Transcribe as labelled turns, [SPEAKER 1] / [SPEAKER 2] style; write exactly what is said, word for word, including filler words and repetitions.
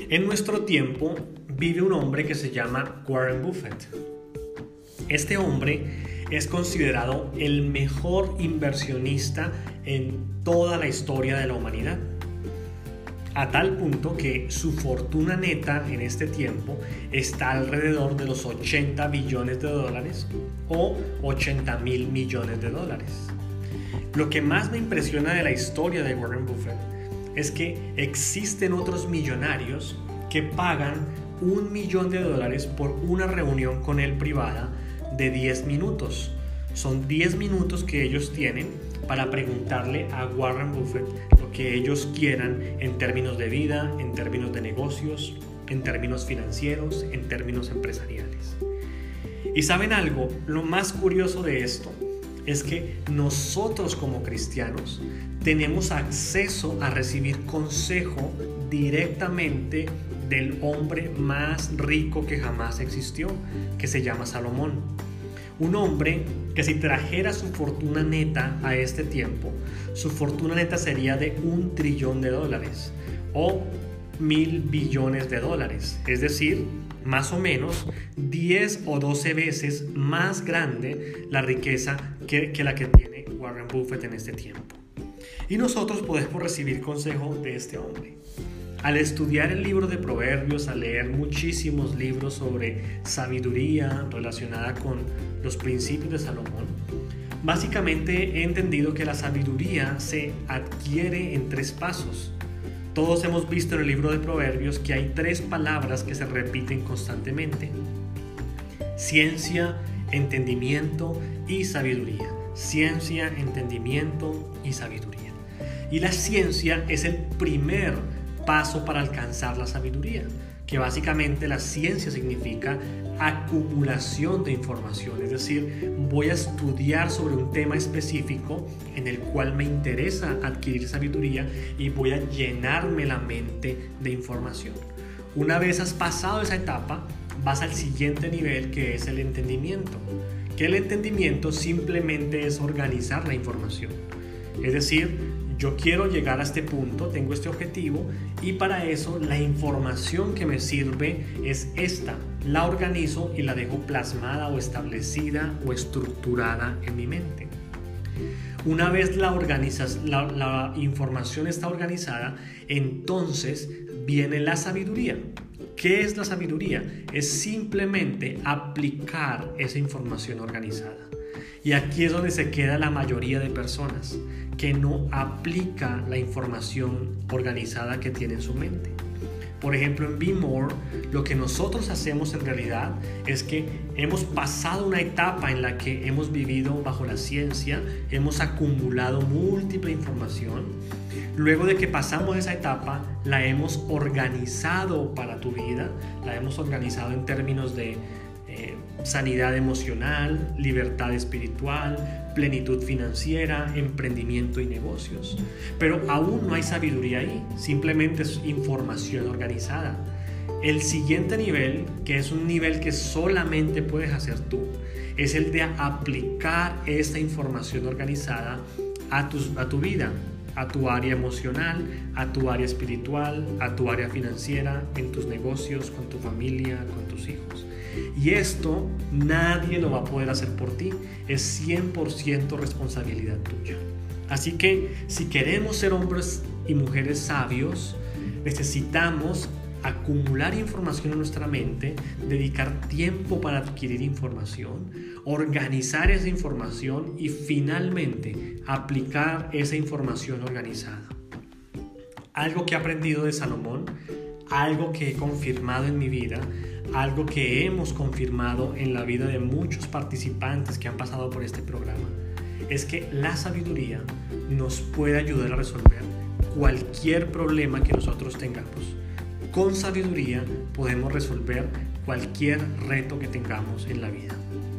[SPEAKER 1] En nuestro tiempo vive un hombre que se llama Warren Buffett. Este hombre es considerado el mejor inversionista en toda la historia de la humanidad, a tal punto que su fortuna neta en este tiempo está alrededor de los ochenta billones de dólares o ochenta mil millones de dólares. Lo que más me impresiona de la historia de Warren Buffett es que existen otros millonarios que pagan un millón de dólares por una reunión con él privada de diez minutos. Son diez minutos que ellos tienen para preguntarle a Warren Buffett lo que ellos quieran en términos de vida, en términos de negocios, en términos financieros, en términos empresariales. ¿Y saben algo? Lo más curioso de esto es que nosotros como cristianos tenemos acceso a recibir consejo directamente del hombre más rico que jamás existió, que se llama Salomón. Un hombre que si trajera su fortuna neta a este tiempo, su fortuna neta sería de un trillón de dólares o mil billones de dólares, es decir, más o menos diez o doce veces más grande la riqueza que, que la que tiene Warren Buffett en este tiempo. Y nosotros podemos recibir consejo de este hombre. Al estudiar el libro de Proverbios, al leer muchísimos libros sobre sabiduría relacionada con los principios de Salomón, básicamente he entendido que la sabiduría se adquiere en tres pasos. Todos hemos visto en el libro de Proverbios que hay tres palabras que se repiten constantemente: ciencia, entendimiento y sabiduría. Ciencia, entendimiento y sabiduría. Y la ciencia es el primer paso para alcanzar la sabiduría, que básicamente la ciencia significa acumulación de información, es decir, voy a estudiar sobre un tema específico en el cual me interesa adquirir sabiduría y voy a llenarme la mente de información. Una vez has pasado esa etapa, vas al siguiente nivel, que es el entendimiento, que el entendimiento simplemente es organizar la información, es decir, yo quiero llegar a este punto, tengo este objetivo y para eso la información que me sirve es esta. La organizo y la dejo plasmada o establecida o estructurada en mi mente. Una vez la, organizas, la, la información está organizada, entonces viene la sabiduría. ¿Qué es la sabiduría? Es simplemente aplicar esa información organizada. Y aquí es donde se queda la mayoría de personas, que no aplica la información organizada que tiene en su mente. Por ejemplo, en Be More, lo que nosotros hacemos en realidad es que hemos pasado una etapa en la que hemos vivido bajo la ciencia, hemos acumulado múltiple información. Luego de que pasamos esa etapa, la hemos organizado para tu vida, la hemos organizado en términos de Eh, sanidad emocional, libertad espiritual, plenitud financiera, emprendimiento y negocios. Pero aún no hay sabiduría ahí, simplemente es información organizada. El siguiente nivel, que es un nivel que solamente puedes hacer tú, es el de aplicar esta información organizada a tu, a tu vida, a tu área emocional, a tu área espiritual, a tu área financiera, en tus negocios, con tu familia, con tus hijos. Y esto nadie lo va a poder hacer por ti, es cien por ciento responsabilidad tuya. Así que si queremos ser hombres y mujeres sabios, necesitamos acumular información en nuestra mente, dedicar tiempo para adquirir información, organizar esa información y finalmente aplicar esa información organizada. Algo que he aprendido de Salomón, algo que he confirmado en mi vida, algo que hemos confirmado en la vida de muchos participantes que han pasado por este programa, es que la sabiduría nos puede ayudar a resolver cualquier problema que nosotros tengamos. Con sabiduría podemos resolver cualquier reto que tengamos en la vida.